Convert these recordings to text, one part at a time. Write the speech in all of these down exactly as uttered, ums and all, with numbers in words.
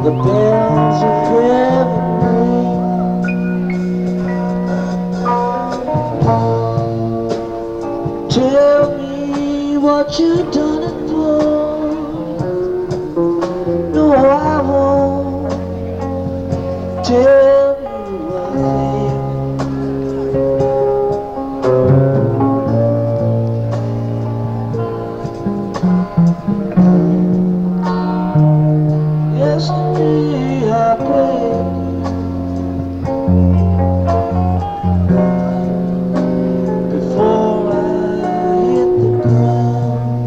The bells of heaven ring. Tell me what you done it for. No, I won't. Tell me what yesterday I prayed before I hit the ground.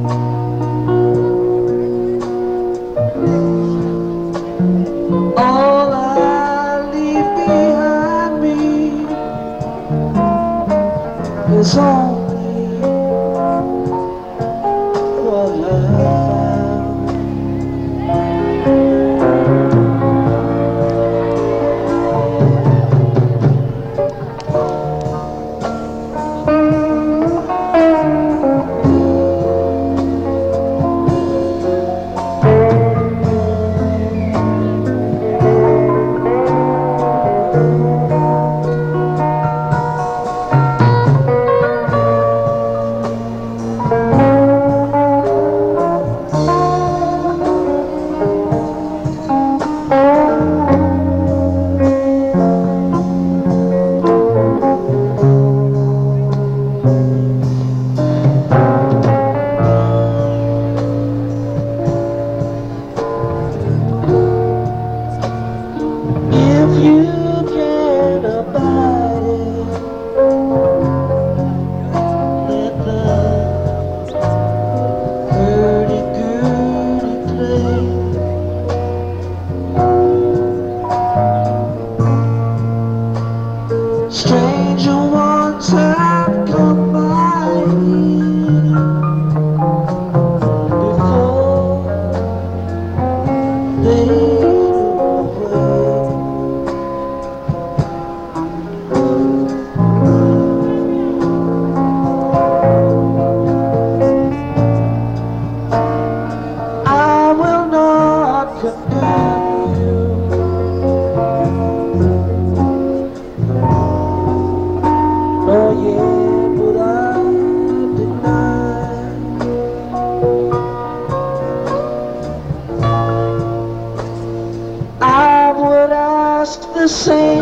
All I leave behind me is only what I found. If you can't abide it, let the hurdy-gurdy play. Stranger ones have come by before they condemn you. Oh yeah, but I deny. I would ask the same